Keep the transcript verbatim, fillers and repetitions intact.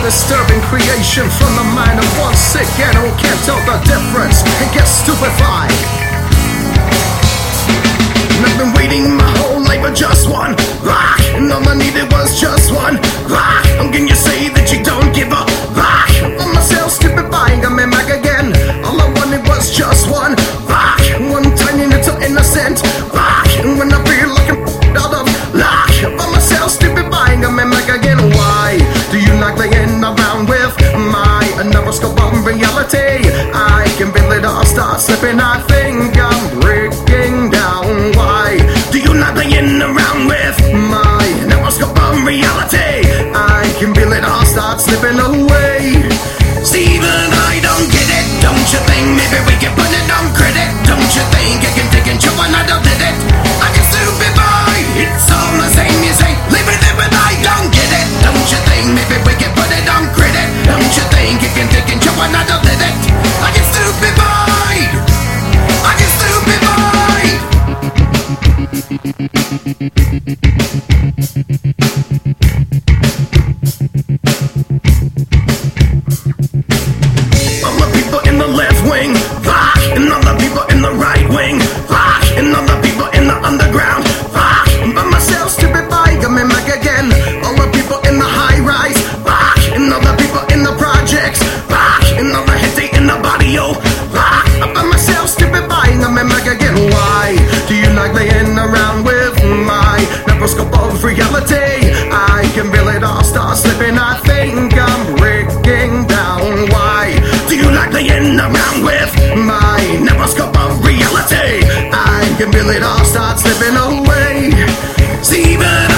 disturbing creation from the mind of one sick animal can't tell the difference and gets stupefied. And I've been waiting my whole life for just one rock, and all I needed was just one rock. How can you say that you don't give a rock? For myself stupefying, I'm back again. All I wanted was just one rock, one tiny little innocent rock. And when I feel like I'm out of luck, for myself stupefying, I'm back again. Why do you like playing around with my neuroscope of reality? I can feel it all start slipping, I think I'm breaking down. Why do you not playing around with my neuroscope of reality? I can feel it all start slipping away. Steven, I don't get it. Don't you think maybe we can put it on credit? Don't you think I can take and show another did it? I can stupid boy, it's all the same you say. Leave it there, but I don't get it. Don't you think maybe we can put it on credit? Don't you think you can take and show another did it? I can stupid boy, I can stupid boy. All the people in the left wing rock, and all the people in the right wing rock, and all the people in the underground rock. But myself stupid by coming back again. All the people in the high rise rock, and all the people in the projects rock, and all the hits in the barrio rock. But myself stupid by coming back again. Why do you like playing around with my neuroscope of reality? I can feel it all start slipping, I think I'm breaking down. Why do you like playing around with my neuroscope of reality? I can feel it all start slipping away. Steven,